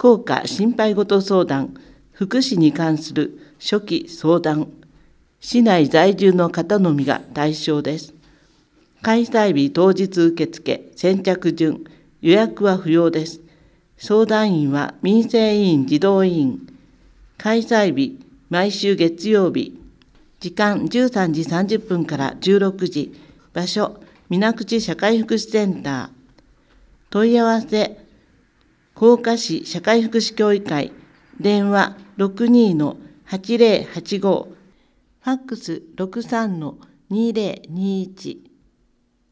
福岡心配事相談、福祉に関する初期相談、市内在住の方のみが対象です。開催日当日受付、先着順、予約は不要です。相談員は民生委員児童委員。開催日、毎週月曜日。時間13時30分から16時。場所、水口社会福祉センター。問い合わせ、福岡市社会福祉協議会。電話 62-8085。ファックス 63-2021。